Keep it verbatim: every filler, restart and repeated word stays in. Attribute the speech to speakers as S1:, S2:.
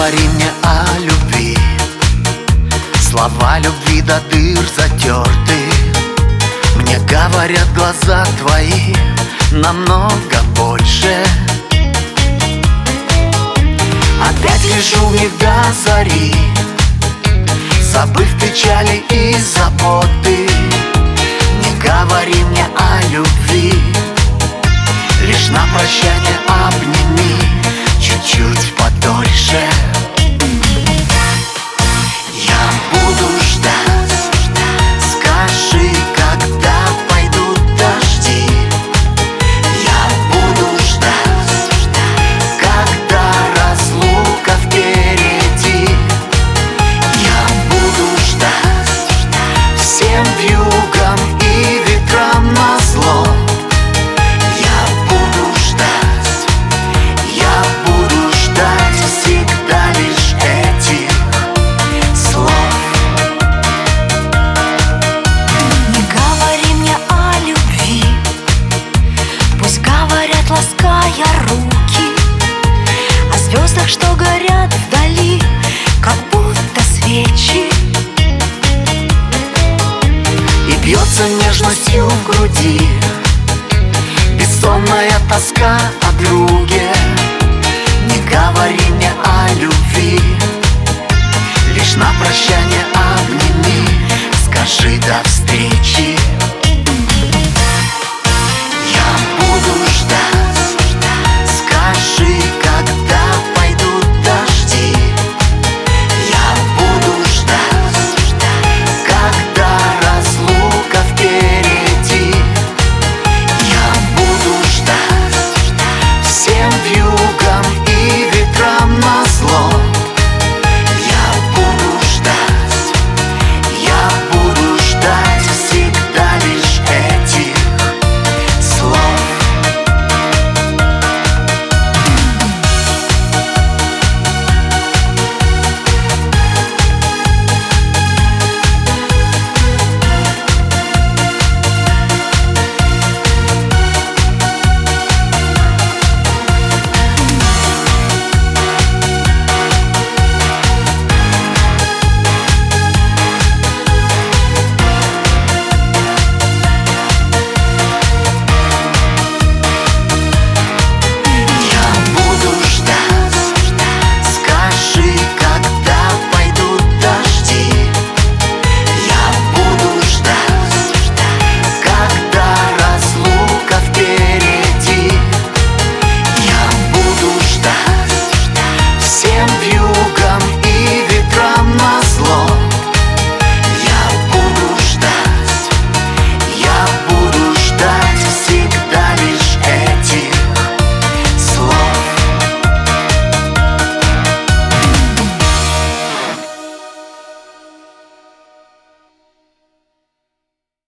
S1: говори мне о любви. Слова любви до дыр затерты. Мне говорят глаза твои намного больше. Опять лежу в них до зари, забыв печали и заботы. Не говори мне о любви, лишь на прощание обними чуть-чуть подольше. Я буду ждать, скажи, когда пойдут дожди. Я буду ждать, когда разлука впереди. Я буду ждать всем вьюгам и ветрам назло. Я буду ждать, я буду ждать всегда лишь этих слов.
S2: Не говори мне о любви, пусть говорят, лаская руки, о звездах, что горят вдали, как будто свечи.
S1: И бьется нежностью в груди бессонная тоска о друге. Не говори мне о любви, лишь на прощание обними, скажи до встречи.